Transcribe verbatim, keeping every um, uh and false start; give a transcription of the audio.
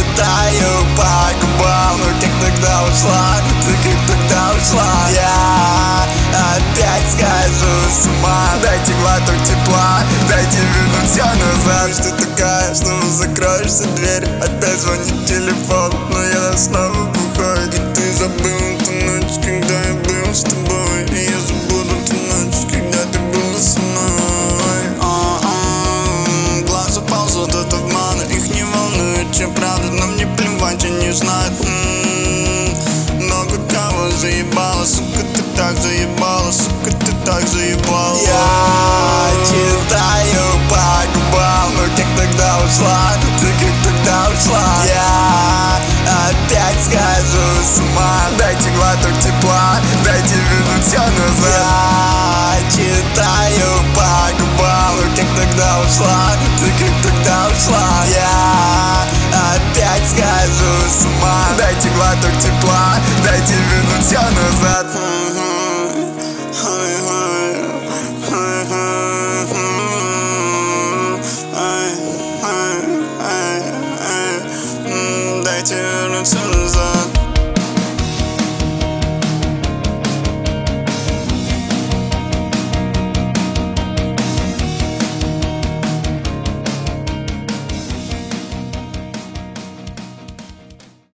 читаю по губам. Ну как тогда ушла, ты как тогда ушла. Я опять схожу с ума. Дайте глоток тепла, дайте вернуть все назад. Что такая, снова закроешься дверь. Опять звонит телефон, но я снова бухой. И ты забыл ту ночь, когда я был с тобой. И я забуду ту ночь, когда ты был со мной. А-а-а. Глаза ползут от обмана, их не волнует, чем правда. Но мне плевать, они знают. М-м-м. Много кого заебало, сука, ты так заебала, сука, ты так заебала. Я читаю по губам, ну как тогда ушла, ты как тогда ушла. Я опять схожу с ума. Дайте глоток тепла, дайте вернуть все назад. Я читаю по губам, ну как тогда ушла, ты как тогда ушла. Я опять схожу с ума. Дайте глоток тепла, дайте вернуть все назад.